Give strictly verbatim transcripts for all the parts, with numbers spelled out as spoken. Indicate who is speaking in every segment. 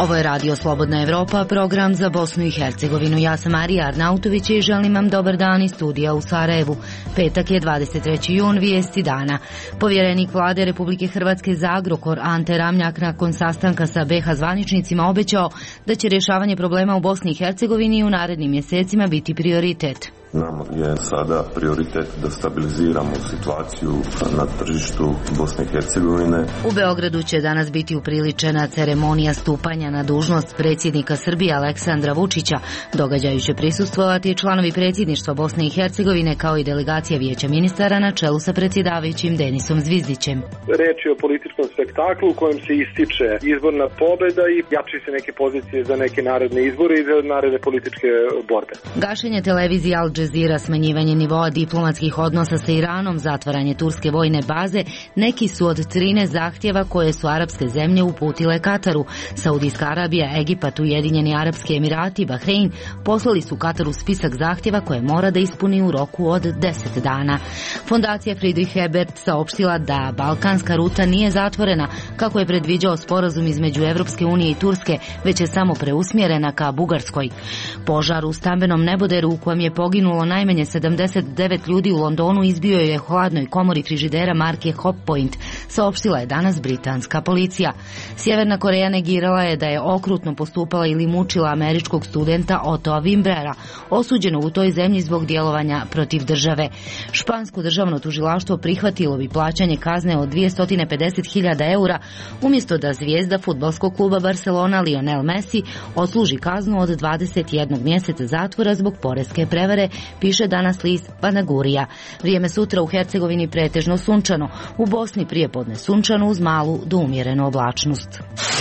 Speaker 1: Ovo je Radio Slobodna Evropa, program za Bosnu i Hercegovinu. Ja sam Marija Arnautović i želim vam dobar dan iz studija u Sarajevu. Petak je dvadeset treći jun, vijesti dana. Povjerenik vlade Republike Hrvatske za Agrokor Ante Ramljak nakon sastanka sa be ha zvaničnicima obećao da će rješavanje problema u Bosni i Hercegovini u narednim mjesecima biti prioritet.
Speaker 2: Nam je sada prioritet da stabiliziramo situaciju na tržištu Bosne i Hercegovine.
Speaker 1: U Beogradu će danas biti upriličena ceremonija stupanja na dužnost predsjednika Srbije Aleksandra Vučića. Događaju će prisustvovati članovi predsjedništva Bosne i Hercegovine kao i delegacija vijeća ministara na čelu sa predsjedavajućim Denisom Zvizdićem.
Speaker 3: Reč je o političkom spektaklu u kojem se ističe izborna pobjeda i jači se neke pozicije za neke naredne izbore i za naredne političke borbe.
Speaker 1: Gašenje televizije Al Jazeera, smanjivanje nivoa diplomatskih odnosa sa Iranom, zatvaranje turske vojne baze, neki su od trinaest zahtjeva koje su arapske zemlje uputile Kataru. Saudijska Arabija, Egipat, Ujedinjeni Arapski Emirati, Bahrein poslali su Kataru spisak zahtjeva koje mora da ispuni u roku od deset dana. Fondacija Friedrich Ebert saopštila da balkanska ruta nije zatvorena kako je predviđao sporazum između Evropske unije i Turske, već je samo preusmjerena ka Bugarskoj. Požar u stambenom neboderu u kojem je poginulo najmanje sedamdeset devet ljudi u Londonu izbio je u hladnoj komori frižidera marke Hotpoint, saopštila je danas britanska policija. Sjeverna Koreja negirala je da je okrutno postupala ili mučila američkog studenta Ottoa Wimbrera, osuđeno u toj zemlji zbog djelovanja protiv države. Špansko državno tužilaštvo prihvatilo bi plaćanje kazne od dvjesto pedeset hiljada eura, umjesto da zvijezda fudbalskog kluba Barcelona Lionel Messi odsluži kaznu od dvadeset jednog mjeseca zatvora zbog poreske prevare, piše danas list Banagurija. Vrijeme sutra u Hercegovini pretežno sunčano, u Bosni prijepodne sunčano uz malu do umjerenu oblačnost.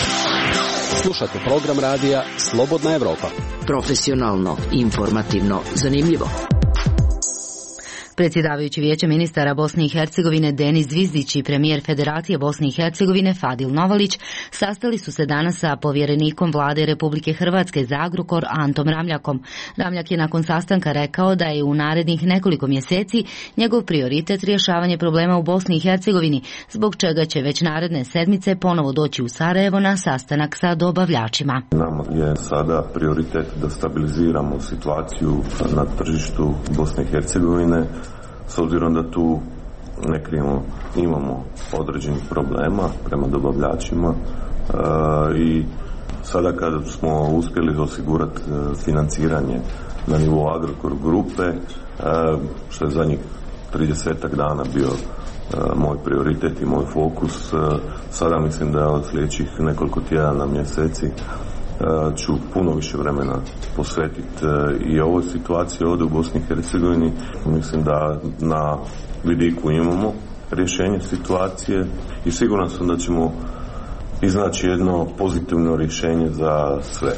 Speaker 4: Slušate program radija Slobodna Evropa.
Speaker 5: Profesionalno, informativno, zanimljivo.
Speaker 1: Predsjedavajući vijeća ministara Bosne i Hercegovine Denis Zvizdić i premijer Federacije Bosne i Hercegovine Fadil Novalić sastali su se danas sa povjerenikom vlade Republike Hrvatske za Agrokor Antom Ramljakom. Ramljak je nakon sastanka rekao da je u narednih nekoliko mjeseci njegov prioritet rješavanje problema u Bosni i Hercegovini, zbog čega će već naredne sedmice ponovo doći u Sarajevo na sastanak sa dobavljačima.
Speaker 2: Nam je sada prioritet da stabiliziramo situaciju na tržištu Bosne i Hercegovine, s obzirom da tu ne krijemo, imamo određenih problema prema dobavljačima e, i sada kada smo uspjeli osigurati e, financiranje na nivou Agrokor grupe, e, što je zadnjih tridesetak dana bio e, moj prioritet i moj fokus, e, sada mislim da od sljedećih nekoliko tjedana, mjeseci ću puno više vremena posvetiti i ovoj situaciji ovdje u Bosni i Hercegovini. Mislim da na vidiku imamo rješenje situacije i siguran sam da ćemo iznaći jedno pozitivno rješenje za sve.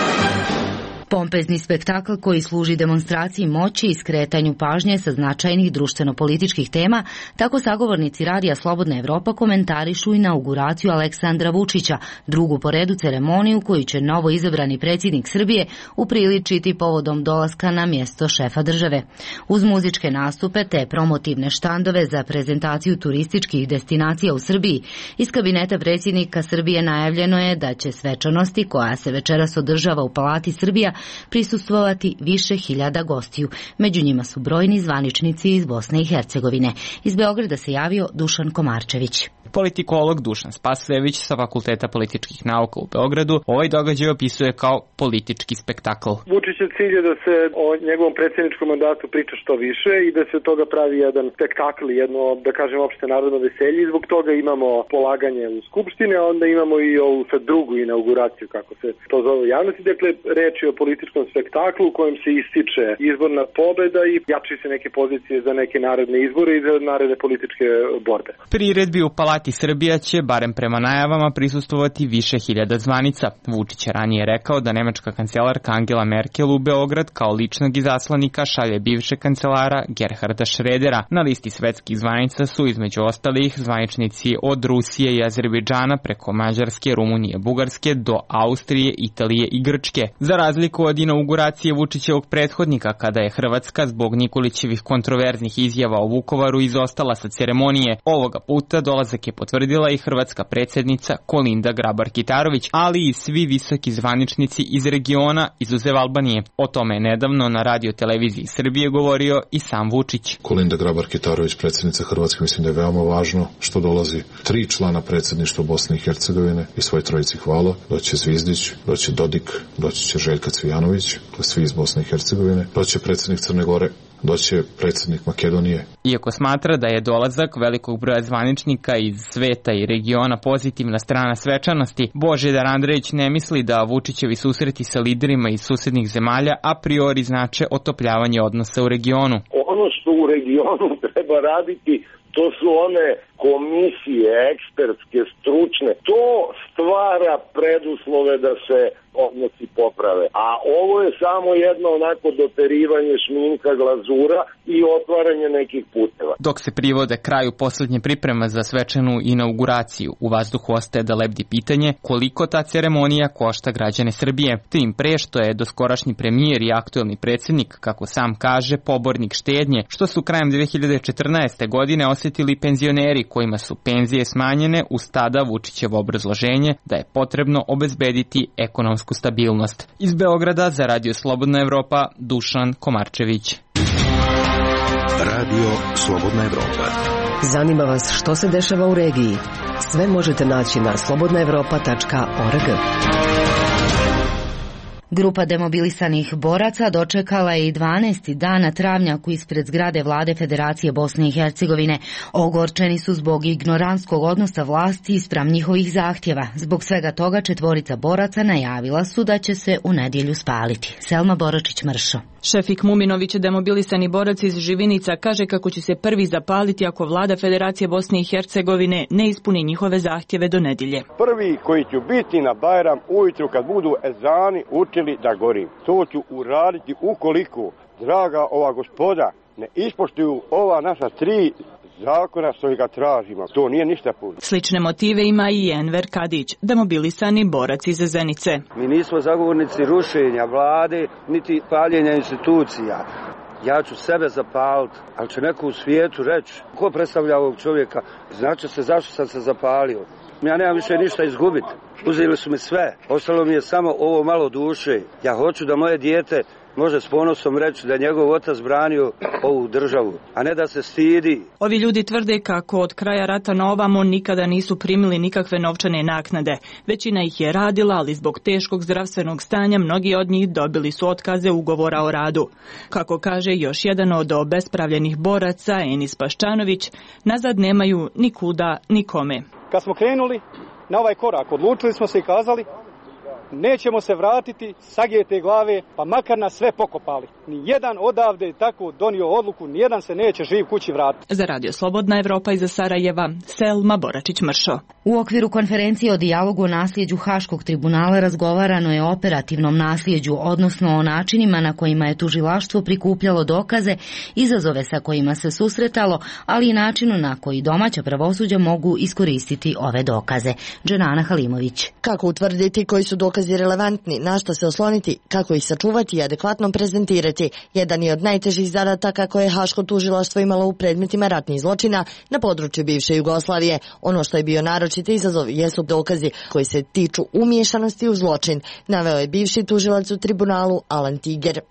Speaker 1: Pompezni spektakl koji služi demonstraciji moći i skretanju pažnje sa značajnih društveno-političkih tema, tako sagovornici Radija Slobodna Evropa komentarišu inauguraciju Aleksandra Vučića, drugu po redu ceremoniju koju će novo izabrani predsjednik Srbije upriličiti povodom dolaska na mjesto šefa države. Uz muzičke nastupe te promotivne štandove za prezentaciju turističkih destinacija u Srbiji, iz kabineta predsjednika Srbije najavljeno je da će svečanosti koja se večeras održava u Palati Srbija prisustvovati više hiljada gostiju. Među njima su brojni zvaničnici iz Bosne i Hercegovine. Iz Beograda se javio Dušan Komarčević.
Speaker 6: Politikolog Dušan Spasojević sa Fakulteta političkih nauka u Beogradu ovaj događaj opisuje kao politički spektakl.
Speaker 3: Vučićev cilj je da se o njegovom predsjedničkom mandatu priča što više i da se od toga pravi jedan spektakl, jedno, da kažem, opšte narodno veselje. I zbog toga imamo polaganje u Skupštini, a onda imamo i ovu sad drugu inauguraciju, kako se to zove u javnosti. Dakle, reč je o političkom spektaklu u kojem se ističe izborna pobjeda i jači se neke pozicije za neke naredne izbore i za naredne političke borbe.
Speaker 6: Priredbi u Palati Srbija će, barem prema najavama, prisustvovati više hiljada zvanica. Vučić je ranije rekao da nemačka kancelarka Angela Merkel u Beograd kao ličnog izaslanika šalje bivše kancelara Gerharda Schrödera. Na listi svetskih zvanica su između ostalih zvaničnici od Rusije i Azerbejdžana preko Mađarske, Rumunije, Bugarske do Austrije, Italije i Grčke. Za razliku nekoliko od inauguracije Vučićevog prethodnika, kada je Hrvatska zbog Nikolićevih kontroverznih izjava o Vukovaru izostala sa ceremonije. Ovoga puta dolazak je potvrdila i hrvatska predsjednica Kolinda Grabar-Kitarović, ali i svi visoki zvaničnici iz regiona, izuzev Albanije. O tome je nedavno na radio televiziji Srbije govorio i sam Vučić.
Speaker 7: Kolinda Grabar-Kitarović, predsjednica Hrvatske, mislim da je veoma važno što dolazi tri člana predsjedništva Bosne i Hercegovine i svoj trojici hvala. Doće Zvizdić, doće Dodik, doći će Željka Cvijanović, svi iz Bosne i Hercegovine, doće predsjednik Crne Gore, doće predsjednik Makedonije.
Speaker 6: Iako smatra da je dolazak velikog broja zvaničnika iz sveta i regiona pozitivna strana svečanosti, Božidar Andrejić ne misli da Vučićevi susreti sa liderima iz susednih zemalja a priori znače otopljavanje odnosa u regionu.
Speaker 8: Ono što u regionu treba raditi, to su one komisije, ekspertske, stručne. To stvara preduslove da se odnosi poprave. A ovo je samo jedno onako doterivanje šminka, glazura i otvaranje nekih puteva.
Speaker 6: Dok se privode kraju posljednje priprema za svečanu inauguraciju, u vazduhu ostaje da lebdi pitanje koliko ta ceremonija košta građane Srbije. Tim pre što je doskorašnji premijer i aktuelni predsjednik, kako sam kaže, pobornik štednje, što su krajem dve hiljade četrnaeste. godine osjetili penzioneri kojima su penzije smanjene uz tada Vučićevo obrazloženje da je potrebno obezbediti ekonomsku stabilnost. Iz Beograda za Radio Slobodna Evropa, Dušan Komarčević.
Speaker 9: Radio Slobodna Evropa.
Speaker 10: Zanima vas što se dešava u regiji? Sve možete naći na slobodna evropa tačka org.
Speaker 1: Grupa demobilisanih boraca dočekala je i dvanaesti dan na travnjaku ispred zgrade vlade Federacije Bosne i Hercegovine. Ogorčeni su zbog ignorantskog odnosa vlasti spram njihovih zahtjeva. Zbog svega toga četvorica boraca najavila su da će se u nedjelju spaliti. Selma Boračić-Mršo.
Speaker 11: Šefik Muminović, demobilisani borac iz Živinica, kaže kako će se prvi zapaliti ako vlada Federacije Bosne i Hercegovine ne ispuni njihove zahtjeve do nedjelje.
Speaker 12: Prvi koji ću biti na Bajram ujutru kad budu ezani učili da gorim. To ću uraditi ukoliko, draga ova gospoda, ne ispoštuju ova naša tri zakona što ga tražimo. To nije ništa puno.
Speaker 11: Slične motive ima i Enver Kadić, demobilisani borac iz Zenice.
Speaker 13: Mi nismo zagovornici rušenja vlade, niti paljenja institucija. Ja ću sebe zapaliti, ali će neko u svijetu reći ko predstavlja ovog čovjeka, znači se zašto sam se zapalio. Ja nemam više ništa izgubiti. Uzeli su mi sve, ostalo mi je samo ovo malo duše. Ja hoću da moje dijete može s ponosom reći da je njegov otac branio ovu državu, a ne da se stidi.
Speaker 11: Ovi ljudi tvrde kako od kraja rata na ovamo nikada nisu primili nikakve novčane naknade. Većina ih je radila, ali zbog teškog zdravstvenog stanja mnogi od njih dobili su otkaze ugovora o radu. Kako kaže još jedan od obespravljenih boraca, Enis Paščanović, nazad nemaju ni kuda, ni kome.
Speaker 14: Kad smo krenuli na ovaj korak, odlučili smo se i kazali nećemo se vratiti, sagijete glave, pa makar nas sve pokopali. Nijedan odavde je tako donio odluku, nijedan se neće živ kući vratiti.
Speaker 11: Za Radio Slobodna Evropa iz Sarajeva, Selma Boračić-Mršo.
Speaker 1: U okviru konferencije o dijalogu o nasljeđu Haškog tribunala razgovarano je o operativnom nasljeđu, odnosno o načinima na kojima je tužilaštvo prikupljalo dokaze, izazove sa kojima se susretalo, ali i načinu na koji domaća pravosuđa mogu iskoristiti ove dokaze. Dženana Halimović.
Speaker 15: Kako utvrditi koji su dokazi relevantni, na što se osloniti, kako ih sačuvati i adekvatno prezentirati, jedan je od najtežih zadataka koje je Haško tužilaštvo imalo u predmetima ratnih zločina na području bivše Jugoslavije. Ono što je bio naročiti izazov jesu dokazi koji se tiču umiješanosti u zločin, naveo je bivši tužilac u tribunalu Alan Tiger.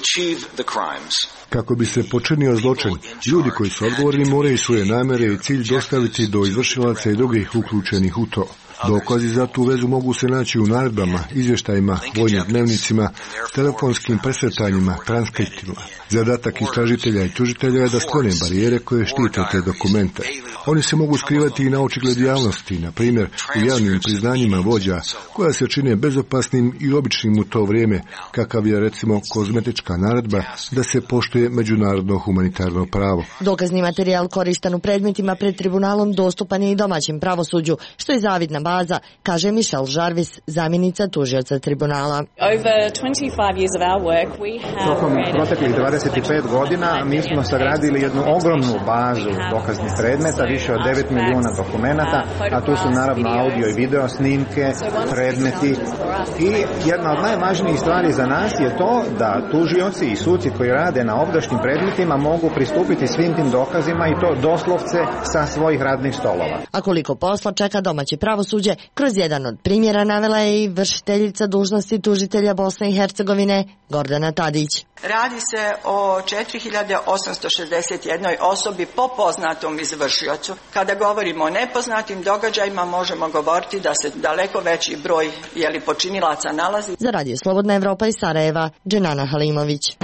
Speaker 16: Kako bi se počinio zločin, ljudi koji su odgovorni moraju svoje namjere i cilj dostaviti do izvršilaca i drugih uključenih u to. Dokazi za tu vezu mogu se naći u naredbama, izvještajima, vojnim dnevnicima, telefonskim presretanjima, transkriptima. Zadatak istražitelja i tužitelja je da sklone barijere koje štite te dokumente. Oni se mogu skrivati i na očigled javnosti, na primjer u javnim priznanjima vođa, koja se čine bezopasnim i običnim u to vrijeme, kakav je recimo kozmetička naredba da se poštuje međunarodno humanitarno pravo.
Speaker 15: Dokazni materijal korišten u predmetima pred tribunalom dostupan je i domaćem pravosuđu, što je zavidna baza baza, kaže Michelle Jarvis, zamjenica tužioca tribunala.
Speaker 9: Tokom proteklih dvadeset pet godina mi smo sagradili jednu ogromnu bazu dokaznih predmeta, više od devet milijuna dokumenata, a tu su naravno audio i video snimke, predmeti. I jedna od najvažnijih stvari za nas je to da tužioci i suci koji rade na ovdašnjim predmetima mogu pristupiti svim tim dokazima i to doslovce sa svojih radnih stolova.
Speaker 15: A koliko posla čeka domaće pravosuđe, kroz jedan od primjera navela je i vršiteljica dužnosti tužitelja Bosne i Hercegovine Gordana Tadić.
Speaker 17: Radi se o četiri hiljade osamsto šezdeset jedne osobi po poznatom izvršiocu. Kada govorimo o nepoznatim događajima, možemo govoriti da se daleko veći broj jeli, počinilaca nalazi.
Speaker 15: Za Radio Slobodna Evropa iz Sarajeva, Dženana Halimović.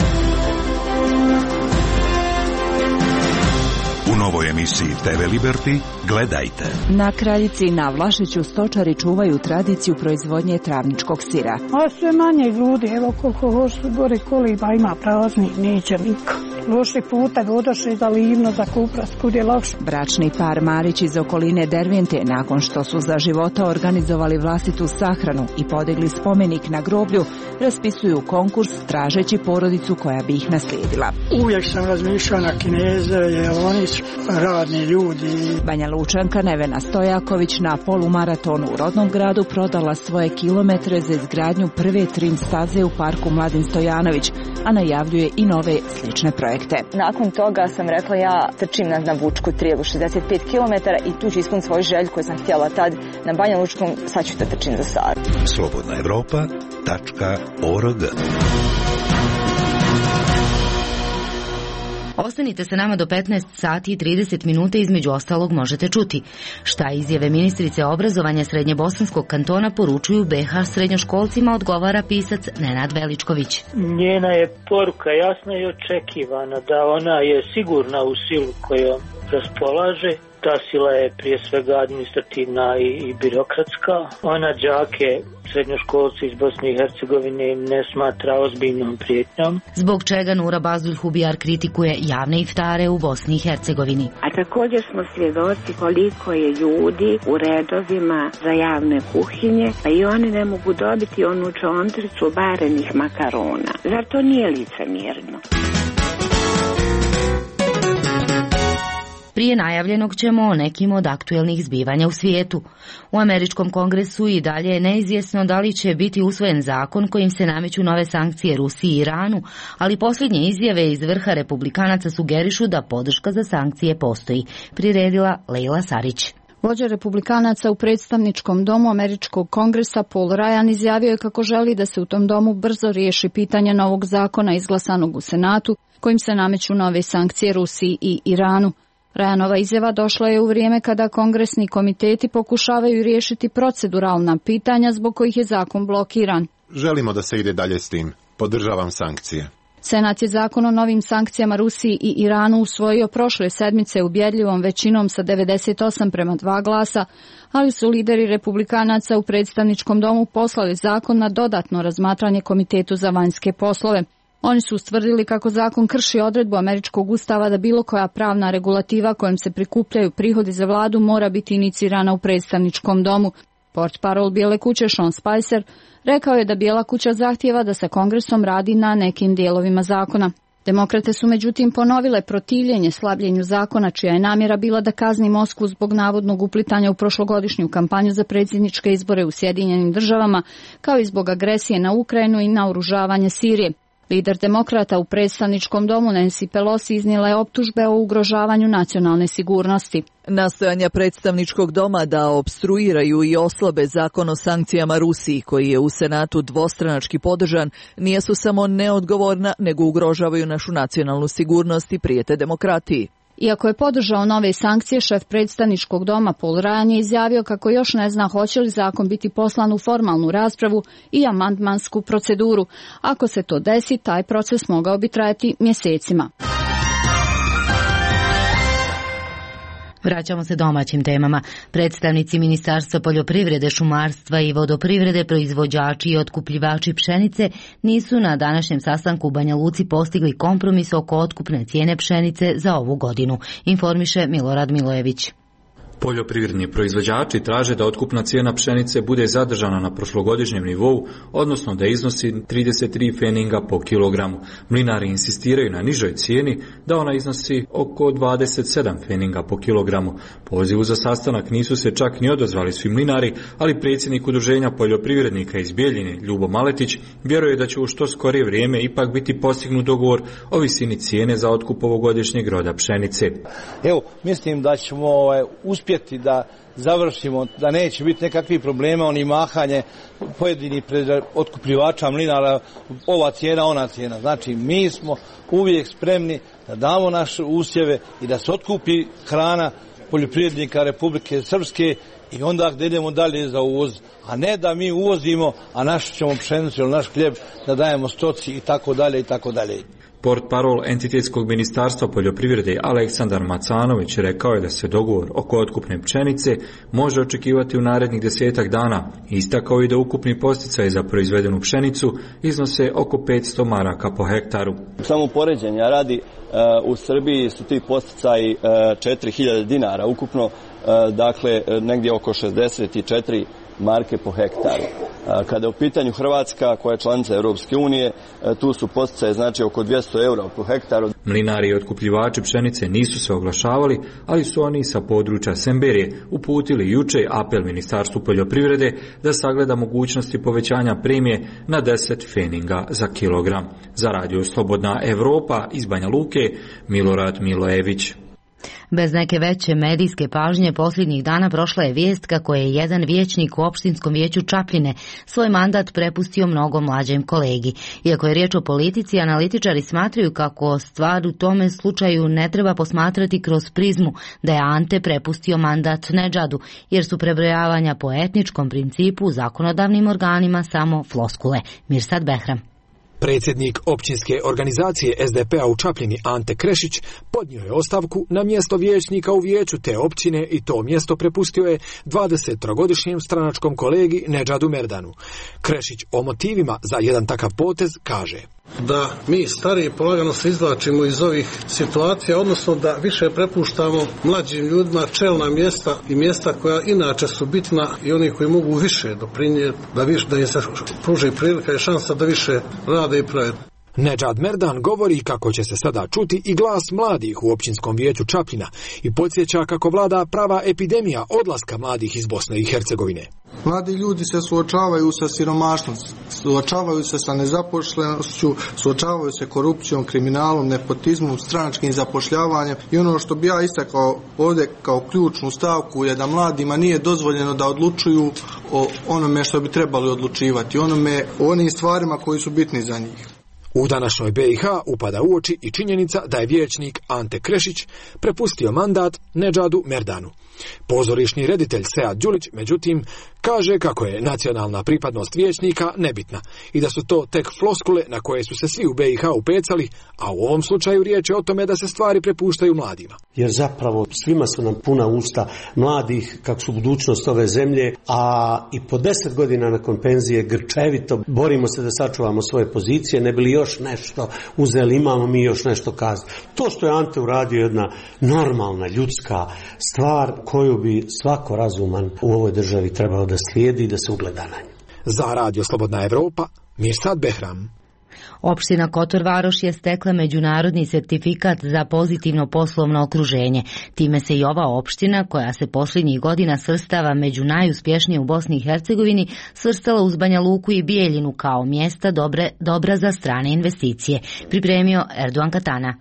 Speaker 18: U novoj emisiji te ve Liberty gledajte.
Speaker 19: Na Kraljici i na Vlašiću stočari čuvaju tradiciju proizvodnje travničkog sira.
Speaker 20: A sve manje ljudi, evo koliko hoću gore koliba ima praznih, neće niko. Loši puta odošli za Livno, za Kupras, kud je lakše.
Speaker 19: Bračni par Marić iz okoline Dervente, nakon što su za života organizovali vlastitu sahranu i podigli spomenik na groblju, raspisuju konkurs tražeći porodicu koja bi ih naslijedila.
Speaker 20: Uvijek sam razmišljao na Kineze, jer oni su radni ljudi.
Speaker 19: Banja Lučanka Nevena Stojaković na polumaratonu u rodnom gradu prodala svoje kilometre za izgradnju prve trim staze u parku Mladen Stojanović, a najavljuje i nove slične projekte.
Speaker 21: Nakon toga sam rekla ja trčim na, na Vučku trilu šezdeset pet kilometara i tu ću ispuniti svoju želju koju sam htjela tad na Banja Lučkom, sad ću da trčim za Saru.
Speaker 18: slobodna evropa tačka org.
Speaker 1: Ostanite sa nama do petnaest sati i trideset minuta, između ostalog možete čuti šta izjave ministrice obrazovanja Srednjebosanskog kantona poručuju be ha srednjoškolcima, odgovara pisac Nenad Veličković.
Speaker 22: Njena je poruka jasna i očekivana da ona je sigurna u silu kojom raspolaže. Ta sila je prije svega administrativna i, i birokratska. Ona đake srednjoškolci iz Bosne i Hercegovine ne smatra ozbiljnom prijetnjom.
Speaker 1: Zbog čega Nura Bazulj Hubijar kritikuje javne iftare u Bosni i Hercegovini.
Speaker 23: A također smo svjedoci koliko je ljudi u redovima za javne kuhinje, pa i oni ne mogu dobiti onu čontricu varenih makarona. Zar to nije licemjerno?
Speaker 1: Prije najavljenog ćemo o nekim od aktuelnih zbivanja u svijetu. U Američkom kongresu i dalje je neizvjesno da li će biti usvojen zakon kojim se nameću nove sankcije Rusiji i Iranu, ali posljednje izjave iz vrha republikanaca sugerišu da podrška za sankcije postoji, priredila Lejla Sarić.
Speaker 24: Vođa republikanaca u predstavničkom domu Američkog kongresa Paul Ryan izjavio je kako želi da se u tom domu brzo riješi pitanje novog zakona izglasanog u Senatu, kojim se nameću nove sankcije Rusiji i Iranu. Ryanova izjava došla je u vrijeme kada kongresni komiteti pokušavaju riješiti proceduralna pitanja zbog kojih je zakon blokiran.
Speaker 25: Želimo da se ide dalje s tim. Podržavam sankcije.
Speaker 24: Senat je zakon o novim sankcijama Rusiji i Iranu usvojio prošle sedmice ubjedljivom većinom sa devedeset osam prema dva glasa, ali su lideri republikanaca u predstavničkom domu poslali zakon na dodatno razmatranje Komitetu za vanjske poslove. Oni su ustvrdili kako zakon krši odredbu američkog ustava da bilo koja pravna regulativa kojom se prikupljaju prihodi za vladu mora biti inicirana u predstavničkom domu. Portparol Bijele kuće Sean Spicer rekao je da Bijela kuća zahtijeva da sa kongresom radi na nekim dijelovima zakona. Demokrate su međutim ponovile protivljenje slabljenju zakona, čija je namjera bila da kazni Moskvu zbog navodnog uplitanja u prošlogodišnju kampanju za predsjedničke izbore u Sjedinjenim državama, kao i zbog agresije na Ukrajinu i naoružavanje Sirije. Lider demokrata u predstavničkom domu Nancy Pelosi iznijela je optužbe o ugrožavanju nacionalne sigurnosti.
Speaker 26: Nastojanja predstavničkog doma da opstruiraju i oslabe zakon o sankcijama Rusiji, koji je u Senatu dvostranački podržan, nisu samo neodgovorna, nego ugrožavaju našu nacionalnu sigurnost i prijete demokratiji.
Speaker 24: Iako je podržao nove sankcije, šef predstavničkog doma Paul Ryan je izjavio kako još ne zna hoće li zakon biti poslan u formalnu raspravu i amandmansku proceduru. Ako se to desi, taj proces mogao bi trajati mjesecima.
Speaker 1: Vraćamo se domaćim temama. Predstavnici Ministarstva poljoprivrede, šumarstva i vodoprivrede, proizvođači i otkupljivači pšenice nisu na današnjem sastanku u Banja Luci postigli kompromis oko otkupne cijene pšenice za ovu godinu, informiše Milorad Milojević.
Speaker 2: Poljoprivredni proizvođači traže da otkupna cijena pšenice bude zadržana na prošlogodišnjem nivou, odnosno da iznosi trideset tri feninga po kilogramu. Mlinari insistiraju na nižoj cijeni, da ona iznosi oko dvadeset sedam feninga po kilogramu. Pozivu za sastanak nisu se čak ni odazvali svi mlinari, ali predsjednik Udruženja poljoprivrednika iz Bijeljine, Ljubo Maletić, vjeruje da će u što skorije vrijeme ipak biti postignut dogovor o visini cijene za otkup ovogodišnjeg roda pšenice.
Speaker 3: Evo, mislim da ćemo ovaj, uspjeti da završimo, da neće biti nekakvih problema, oni mahanje pojedinih otkupljivača mlinara, ova cijena, ona cijena. Znači, mi smo uvijek spremni da damo naše usjeve i da se otkupi hrana poljoprivrednika Republike Srpske i onda gdje idemo dalje za uvoz, a ne da mi uvozimo, a našu ćemo pšenicu ili naš hljeb da dajemo stoci i tako dalje i tako dalje.
Speaker 2: Portparol Entitetskog ministarstva poljoprivrede Aleksandar Macanović rekao je da se dogovor oko otkupne pšenice može očekivati u narednih desetak dana. Istakao i da ukupni posticaji za proizvedenu pšenicu iznose oko petsto maraka po hektaru.
Speaker 4: Samo poređenja radi, u Srbiji su ti posticaji četiri hiljade dinara ukupno, dakle negdje oko šezdeset četiri marke po hektaru. Kada je u pitanju Hrvatska, koja je članica Europske unije, tu su posticaje znači oko dvjesto eura po hektaru.
Speaker 2: Mlinari i otkupljivači pšenice nisu se oglašavali, ali su oni sa područja Semberije uputili juče apel Ministarstvu poljoprivrede da sagleda mogućnosti povećanja premije na deset feninga za kilogram. Za Radio Slobodna Evropa iz Banja Luke, Milorad Milojević.
Speaker 1: Bez neke veće medijske pažnje posljednjih dana prošla je vijest kako je jedan vijećnik u opštinskom vijeću Čapljine svoj mandat prepustio mnogo mlađem kolegi. Iako je riječ o politici, analitičari smatraju kako stvar u tome slučaju ne treba posmatrati kroz prizmu da je Ante prepustio mandat Nedžadu, jer su prebrojavanja po etničkom principu u zakonodavnim organima samo floskule. Mirsad Behram.
Speaker 5: Predsjednik općinske organizacije S D P-a u Čapljini Ante Krešić podnio je ostavku na mjesto vijećnika u vijeću te općine i to mjesto prepustio je dvadesettrogodišnjem stranačkom kolegi Nedžadu Merdanu. Krešić o motivima za jedan takav potez kaže:
Speaker 7: da mi stariji polagano se izvlačimo iz ovih situacija, odnosno da više prepuštamo mlađim ljudima čelna mjesta i mjesta koja inače su bitna i oni koji mogu više doprinijeti, da, više, da im se pruži prilika i šansa da više rade i prave.
Speaker 5: Nedžad Merdan govori kako će se sada čuti i glas mladih u općinskom vijeću Čapljina i podsjeća kako vlada prava epidemija odlaska mladih iz Bosne i Hercegovine.
Speaker 8: Mladi ljudi se suočavaju sa siromaštvom, suočavaju se sa nezaposlenošću, suočavaju se korupcijom, kriminalom, nepotizmom, stranačkim zapošljavanjem i ono što bi ja istakao ovdje kao ključnu stavku je da mladima nije dozvoljeno da odlučuju o onome što bi trebali odlučivati, onome, o onim stvarima koji su bitni za njih.
Speaker 5: U današnjoj B i H upada u oči i činjenica da je vijećnik Ante Krešić prepustio mandat Nedžadu Merdanu. Pozorišni reditelj Sead Đulić, međutim, kaže kako je nacionalna pripadnost vijećnika nebitna i da su to tek floskule na koje su se svi u B i H upecali, a u ovom slučaju riječ je o tome da se stvari prepuštaju mladima.
Speaker 27: Jer zapravo svima su nam puna usta mladih, kako su budućnost ove zemlje, a i po deset godina nakon penzije grčevito borimo se da sačuvamo svoje pozicije, ne bi li još nešto uzeli, imamo mi još nešto kazati. To što je Ante uradio je jedna normalna ljudska stvar koju bi svako razuman u ovoj državi trebao da slijedi i da se ugleda na nju.
Speaker 5: Za Radio Slobodna Evropa, Mirsad Behram.
Speaker 1: Opština Kotor Varoš je stekla međunarodni sertifikat za pozitivno poslovno okruženje. Time se i ova opština, koja se posljednjih godina svrstava među najuspješnije u Bosni i Hercegovini, svrstala uz Banja Luku i Bijeljinu kao mjesta dobre, dobra za strane investicije. Pripremio Erdogan Katana.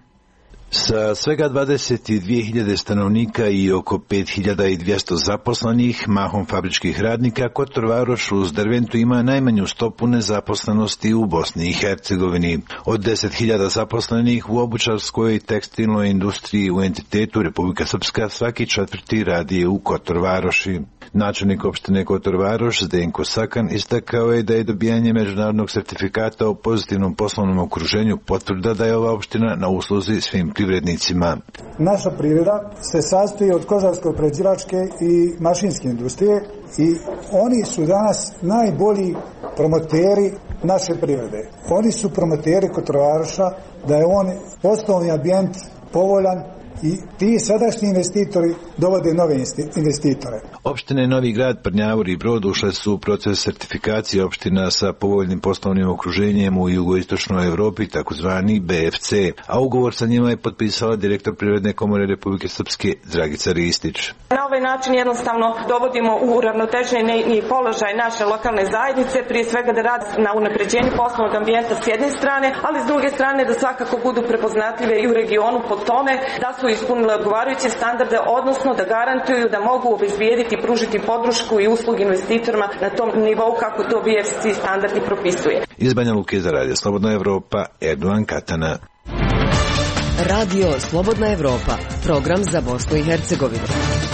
Speaker 28: Sa svega dvadeset dvije hiljade stanovnika i oko pet hiljada dvjesto zaposlenih, mahom fabričkih radnika, Kotor Varoš uz Derventu ima najmanju stopu nezaposlenosti u Bosni i Hercegovini. Od deset hiljada zaposlenih u obućarskoj i tekstilnoj industriji u entitetu Republika Srpska, svaki četvrti radi u Kotor Varoši. Načelnik opštine Kotor Varoš, Zdenko Sakan, istakao je da je dobijanje međunarodnog sertifikata o pozitivnom poslovnom okruženju potvrda da je ova opština na usluzi svim privrednicima.
Speaker 29: Naša privreda se sastoji od kozarsko-prerađivačke i mašinske industrije i oni su danas najbolji promoteri naše privrede. Oni su promoteri Kotor Varoša, da je on poslovni ambijent povoljan, i ti sadašnji investitori dovode nove investitore.
Speaker 28: Opštine Novi Grad, Prnjavor i Brod ušle su u proces sertifikacije opština sa povoljnim poslovnim okruženjem u jugoistočnoj Evropi, takozvani B F C, a ugovor sa njima je potpisala direktor Privredne komore Republike Srpske Dragica Ristić.
Speaker 6: Na ovaj način jednostavno dovodimo u uravnoteženi položaj naše lokalne zajednice, prije svega da radi na unapređenju poslovnog ambijenta s jedne strane, ali s druge strane da svakako budu prepoznatljive i u regionu po tome da su ispunile odgovarajuće standarde, odnosno da garantuju da mogu obezbijediti i pružiti podršku i usluge investitorima na tom nivou kako to B F C standardi propisuje.
Speaker 28: Iz Banja Luke za Radio Slobodna Evropa, Erdogan Katana.
Speaker 9: Radio Slobodna Evropa, program za Bosnu i Hercegovinu.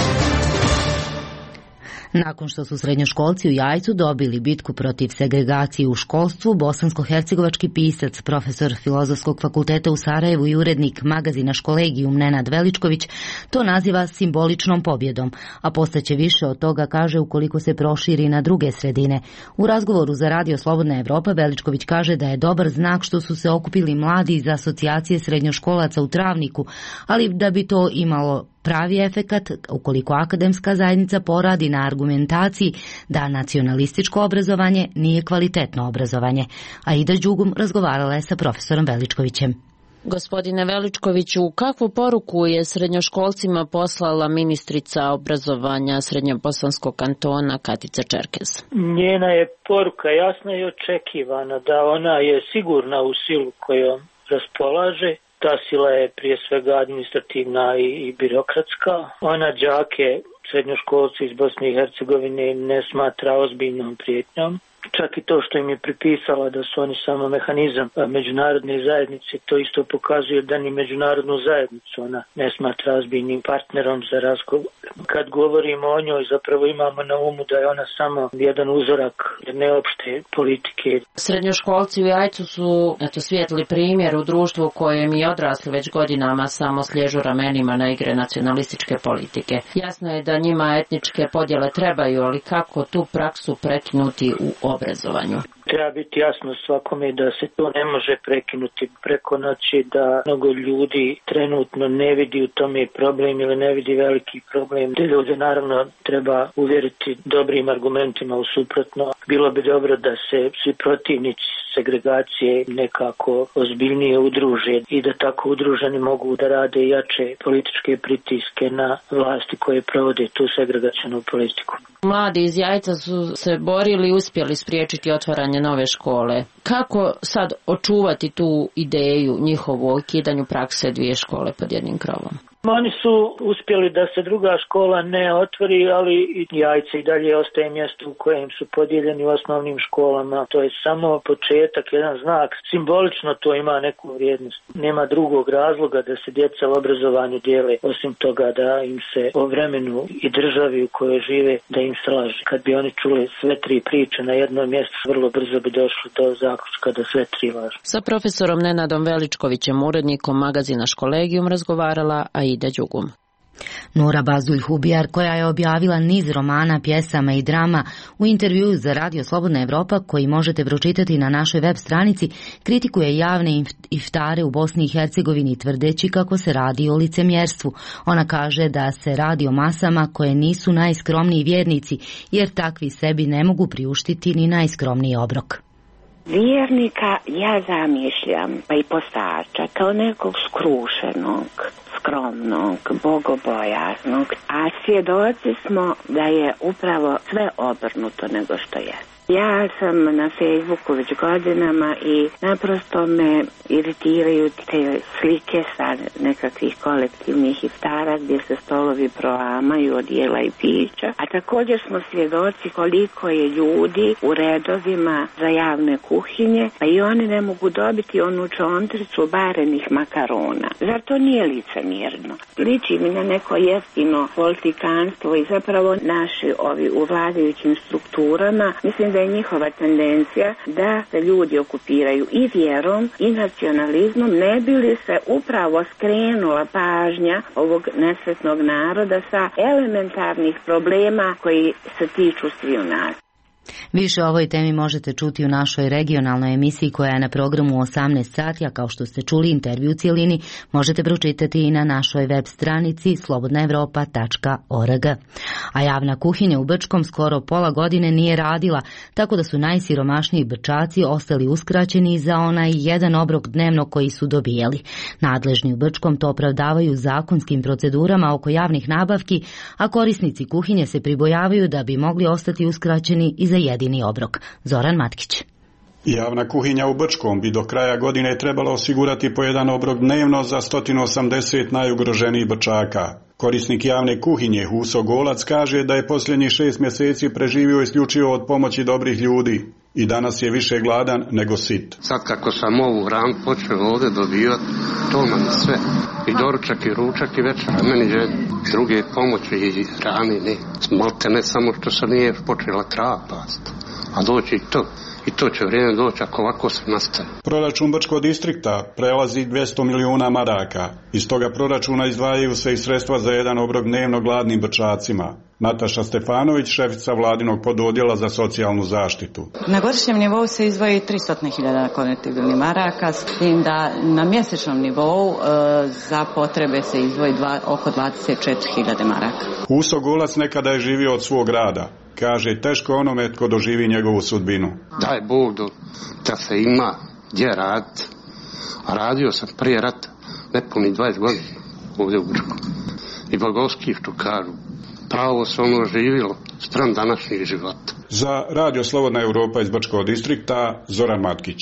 Speaker 1: Nakon što su srednjoškolci u Jajcu dobili bitku protiv segregacije u školstvu, bosansko-hercegovački pisac, profesor Filozofskog fakulteta u Sarajevu i urednik magazina Školegijum Nenad Veličković to naziva simboličnom pobjedom, a postaće više od toga, kaže, ukoliko se proširi na druge sredine. U razgovoru za Radio Slobodna Evropa Veličković kaže da je dobar znak što su se okupili mladi iz asocijacije srednjoškolaca u Travniku, ali da bi to imalo pravi efekat ukoliko akademska zajednica poradi na argumentaciji da nacionalističko obrazovanje nije kvalitetno obrazovanje. Aida Đugum razgovarala je sa profesorom Veličkovićem.
Speaker 10: Gospodine Veličkoviću, kakvu poruku je srednjoškolcima poslala ministrica obrazovanja Srednjobosanskog kantona Katica Čerkez?
Speaker 22: Njena je poruka jasna i očekivana, da ona je sigurna u silu kojom raspolaže. Ta sila je prije svega administrativna i, i birokratska. Ona đake, srednjoškolci iz Bosne i Hercegovine, ne smatra ozbiljnom prijetnjom. Čak i to što im je pripisala da su oni samo mehanizam međunarodne zajednice, to isto pokazuje da ni međunarodnu zajednicu ona ne smatra ozbiljnim partnerom za razgovor. Kad govorimo o njoj, zapravo imamo na umu da je ona samo jedan uzorak neopšte politike.
Speaker 10: Srednjoškolci u Jajcu su eto, svijetli primjer u društvu u kojem i odrasli već godinama samo sliježu ramenima na igre nacionalističke politike. Jasno je da njima etničke podjele trebaju, ali kako tu praksu prekinuti u obrazovanju?
Speaker 22: Treba biti jasno svakome da se to ne može prekinuti preko noći, da mnogo ljudi trenutno ne vidi u tome problem ili ne vidi veliki problem. Te ljude naravno treba uvjeriti dobrim argumentima u suprotno. Bilo bi dobro da se svi protivnici segregacije nekako ozbiljnije udruže i da tako udruženi mogu da rade jače političke pritiske na vlasti koje provode tu segregacionu politiku.
Speaker 10: Mladi iz Jajca su se borili i uspjeli spriječiti otvaranje nove škole. Kako sad očuvati tu ideju njihovu o ukidanju prakse dvije škole pod jednim krovom?
Speaker 22: Oni su uspjeli da se druga škola ne otvori, ali Jajce i dalje ostaje mjesto u kojem su podijeljeni u osnovnim školama. To je samo početak, jedan znak. Simbolično to ima neku vrijednost. Nema drugog razloga da se djeca u obrazovanju dijele, osim toga da im se o vremenu i državi u kojoj žive, da im se laže. Kad bi oni čuli sve tri priče na jednom mjestu, vrlo brzo bi došli do zaključka da sve tri laže.
Speaker 10: Sa profesorom Nenadom Veličkovićem, urednikom magazina Školegijum, razgovarala Aida Đugum.
Speaker 1: Nura Bazulj Hubijar, koja je objavila niz romana, pjesama i drama, u intervjuu za Radio Slobodna Evropa, koji možete pročitati na našoj web stranici, kritikuje javne iftare u Bosni i Hercegovini, tvrdeći kako se radi o licemjerstvu. Ona kaže da se radi o masama koje nisu najskromniji vjernici, jer takvi sebi ne mogu priuštiti ni najskromniji obrok.
Speaker 23: Vjernika ja zamišljam, pa i postača, kao nekog skrušenog, skromnog, bogobojaznog, a svjedoci smo da je upravo sve obrnuto nego što je. Ja sam na Facebooku već godinama i naprosto me iritiraju te slike sa nekakvih kolektivnih iftara gdje se stolovi prolamaju od jela i pića, a također smo svjedoci koliko je ljudi u redovima za javne kuhinje, pa i oni ne mogu dobiti onu čontricu barenih makarona. Zar to nije licemjerno? Liči mi na neko jeftino politikanstvo i zapravo naši ovi u vladajućim strukturama, mislim da je njihova tendencija da se ljudi okupiraju i vjerom i nacionalizmom, ne bi li se upravo skrenula pažnja ovog nesretnog naroda sa elementarnih problema koji se tiču sviju nas.
Speaker 1: Više o ovoj temi možete čuti u našoj regionalnoj emisiji koja je na programu osamnaest sati, a kao što ste čuli intervju u cijelini možete pročitati i na našoj web stranici slobodna evropa tačka org. A javna kuhinja u Brčkom skoro pola godine nije radila, tako da su najsiromašniji Brčaci ostali uskraćeni za onaj jedan obrok dnevno koji su dobijali. Nadležni u Brčkom to opravdavaju zakonskim procedurama oko javnih nabavki, a korisnici kuhinje se pribojavaju da bi mogli ostati uskraćeni i za jedini obrok. Zoran Matkić.
Speaker 11: Javna kuhinja u Brčkom bi do kraja godine trebala osigurati po jedan obrok dnevno za sto osamdeset najugroženijih Brčaka. Korisnik javne kuhinje Huso Golac kaže da je posljednjih šest mjeseci preživio isključivo od pomoći dobrih ljudi i danas je više gladan nego sit.
Speaker 12: Sad kako sam ovu hranu počeo ovdje dobivati, to nam je sve. I doručak, i ručak, i večer. A meni je druge pomoći i hrane ne. Smalte ne samo što se nije počela trava past, a doći i to. I to će vrijeme doći ako ovako se nastaje.
Speaker 11: Proračun Brčkog distrikta prelazi dvjesto milijuna maraka. Iz toga proračuna izdvajaju se i sredstva za jedan obrok dnevno gladnim Brčacima. Nataša Stefanović, šefica vladinog pododjela za socijalnu zaštitu.
Speaker 13: Na godišnjem nivou se izdvoji tristo hiljada konvertibilnih maraka, s tim da na mjesečnom nivou e, za potrebe se izdvoji dva, oko dvadeset četiri hiljade maraka.
Speaker 11: Huso Golac nekada je živio od svog rada. Kaže, teško onome tko doživi njegovu sudbinu.
Speaker 12: Daj Bog do, da se ima gdje raditi. A radio sam prije rata, nepuni dvadeset godina ovdje u Brčku. I bogovski što kažu, pravo se ono živilo spram današnjih života.
Speaker 11: Za Radio Slobodna Evropa iz Brčkog distrikta, Zoran Matkić.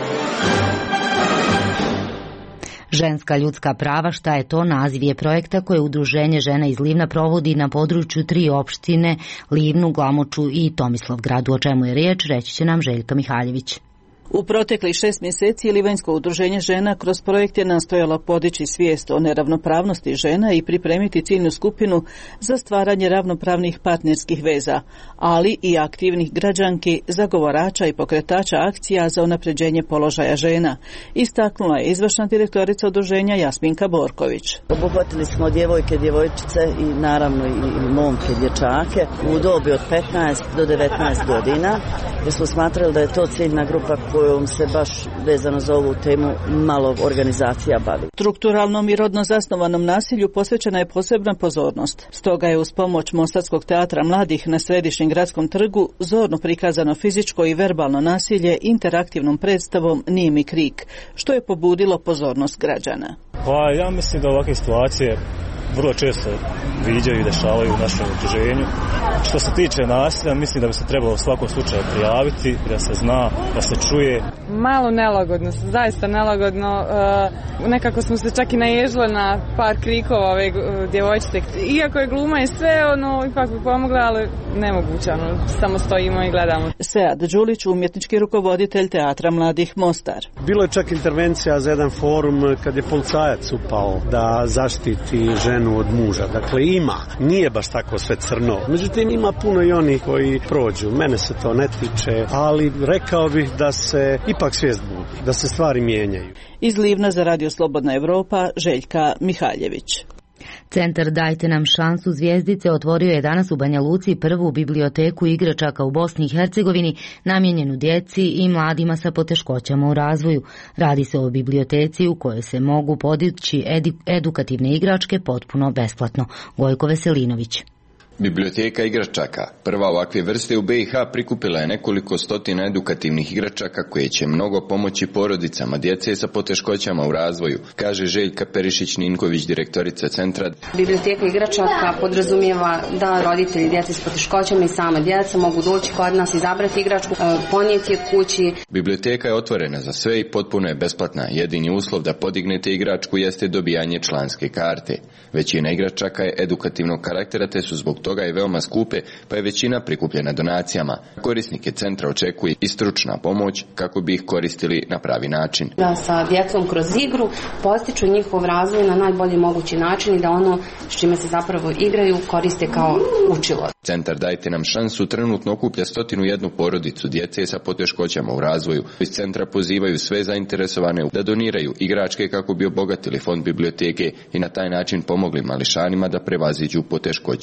Speaker 1: Ženska ljudska prava, šta je to? Naziv je projekta koje Udruženje žena iz Livna provodi na području tri opštine, Livnu, Glamoču i Tomislavgradu. O čemu je riječ, reći će nam Željka Mihaljević.
Speaker 14: U proteklih šest mjeseci Livanjsko udruženje žena kroz projekt je nastojalo podići svijest o neravnopravnosti žena i pripremiti ciljnu skupinu za stvaranje ravnopravnih partnerskih veza, ali i aktivnih građanki, zagovorača i pokretača akcija za unapređenje položaja žena, istaknula je izvršna direktorica udruženja Jasminka Borković.
Speaker 15: Obuhvatili smo djevojke, djevojčice i naravno i momke, dječake u dobi od petnaest do devetnaest godina, jer smo smatrali da je to ciljna grupa kojom se baš vezano za ovu temu malo organizacija bavi.
Speaker 14: Strukturalnom i rodno zasnovanom nasilju posvećena je posebna pozornost. Stoga je uz pomoć Mostarskog teatra mladih na Središnjem gradskom trgu zorno prikazano fizičko i verbalno nasilje interaktivnom predstavom Nije mi krik, što je pobudilo pozornost građana.
Speaker 16: Pa ja mislim da ovakve situacije vrlo često viđaju i dešavaju u našem okruženju. Što se tiče nasilja, mislim da bi se trebalo u svakom slučaju prijaviti, da se zna, da se čuje.
Speaker 17: Malo nelagodno, zaista nelagodno. E, nekako smo se čak i naježili na par krikova ove djevojčice. Iako je gluma i sve, ono, ipak bi pomogla, ali nemoguće, ono, samo stojimo i gledamo.
Speaker 14: Sead Đulić, umjetnički rukovoditelj Teatra mladih Mostar.
Speaker 27: Bilo je čak intervencija za jedan forum kad je policajac upao da zaštiti ženu od muža. Dakle, ima. Nije baš tako sve crno. Međutim, ima puno i oni koji prođu. Mene se to ne tiče, ali rekao bih da se ipak svijest budi, da se stvari mijenjaju.
Speaker 14: Iz Livna za Radio Slobodna Evropa, Željka Mihaljević.
Speaker 1: Centar Dajte nam šansu Zvijezdice otvorio je danas u Banja Luci prvu biblioteku igračaka u Bosni i Hercegovini namijenjenu djeci i mladima sa poteškoćama u razvoju. Radi se o biblioteci u kojoj se mogu podići edukativne igračke potpuno besplatno. Gojko Veselinović.
Speaker 19: Biblioteka igračaka, prva ovakve vrste u be i ha, prikupila je nekoliko stotina edukativnih igračaka koje će mnogo pomoći porodicama djece sa poteškoćama u razvoju, kaže Željka Perišić-Ninković, direktorica centra.
Speaker 20: Biblioteka igračaka podrazumijeva da roditelji djece s poteškoćama i sama djeca mogu doći kod nas, izabrati igračku, ponijeti je kući.
Speaker 19: Biblioteka je otvorena za sve i potpuno je besplatna. Jedini uslov da podignete igračku jeste dobijanje članske karte. Većina igračaka je edukativnog karaktera te su zbog toga je veoma skupe, pa je većina prikupljena donacijama. Korisnike centra očekuje i stručna pomoć kako bi ih koristili na pravi način.
Speaker 20: Da sa djecom kroz igru postiču njihov razvoj na najbolji mogući način i da ono s čime se zapravo igraju koriste kao učilo.
Speaker 19: Centar Dajte nam šansu trenutno okuplja stotinu jednu porodicu djece sa poteškoćama u razvoju. Iz centra pozivaju sve zainteresovane da doniraju igračke kako bi obogatili fond biblioteke i na taj način pomogli mališanima da prevaziđu poteškoće u razvoju.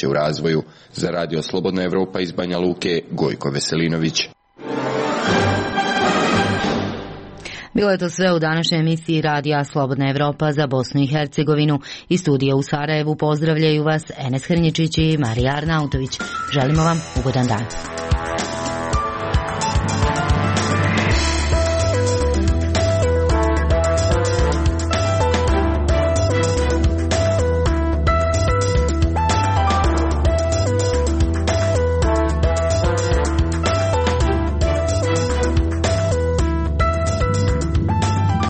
Speaker 19: razvoju. Za Radio Slobodna Evropa iz Banja Luke, Gojko Veselinović.
Speaker 1: Bilo je to sve u današnjoj emisiji Radija Slobodna Evropa za Bosnu i Hercegovinu. Iz studija u Sarajevu pozdravljaju vas Enes Hrnječić i Marija Arnautović. Želimo vam ugodan dan.